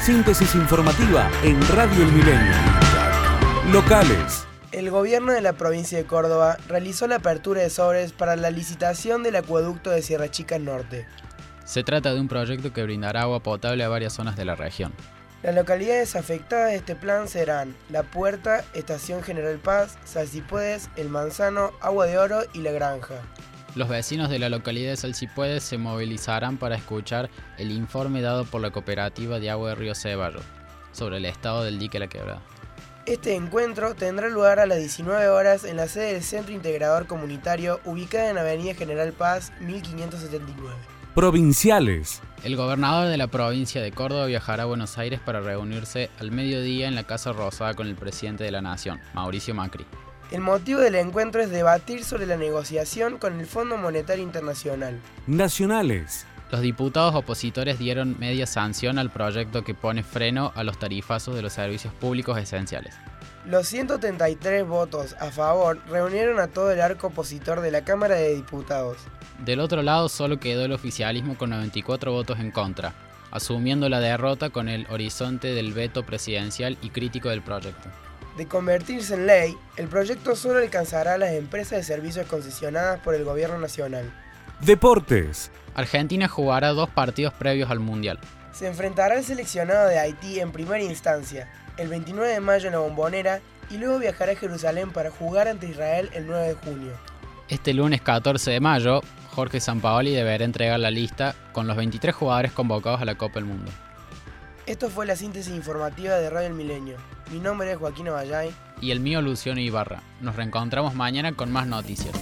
Síntesis informativa en Radio El Milenio. Locales. El gobierno de la provincia de Córdoba realizó la apertura de sobres para la licitación del acueducto de Sierra Chica Norte. Se trata de un proyecto que brindará agua potable a varias zonas de la región. Las localidades afectadas de este plan serán La Puerta, Estación General Paz, Salsipuedes, El Manzano, Agua de Oro y La Granja. Los vecinos de la localidad de Salsipuedes se movilizarán para escuchar el informe dado por la Cooperativa de Agua de Río Ceballo sobre el estado del dique La Quebrada. Este encuentro tendrá lugar a las 19 horas en la sede del Centro Integrador Comunitario, ubicada en Avenida General Paz, 1579. Provinciales. El gobernador de la provincia de Córdoba viajará a Buenos Aires para reunirse al mediodía en la Casa Rosada con el presidente de la Nación, Mauricio Macri. El motivo del encuentro es debatir sobre la negociación con el Fondo Monetario Internacional. Nacionales. Los diputados opositores dieron media sanción al proyecto que pone freno a los tarifazos de los servicios públicos esenciales. Los 133 votos a favor reunieron a todo el arco opositor de la Cámara de Diputados. Del otro lado solo quedó el oficialismo con 94 votos en contra, asumiendo la derrota con el horizonte del veto presidencial y crítico del proyecto. De convertirse en ley, el proyecto solo alcanzará a las empresas de servicios concesionadas por el Gobierno Nacional. Deportes. Argentina jugará 2 partidos previos al Mundial. Se enfrentará al seleccionado de Haití en primera instancia, el 29 de mayo en la Bombonera, y luego viajará a Jerusalén para jugar ante Israel el 9 de junio. Este lunes 14 de mayo, Jorge Sampaoli deberá entregar la lista con los 23 jugadores convocados a la Copa del Mundo. Esto fue la síntesis informativa de Radio El Milenio. Mi nombre es Joaquín Ovallay. Y el mío, Luciano Ibarra. Nos reencontramos mañana con más noticias.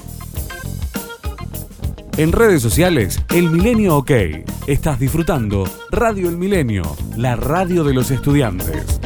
En redes sociales, El Milenio OK. Estás disfrutando Radio El Milenio, la radio de los estudiantes.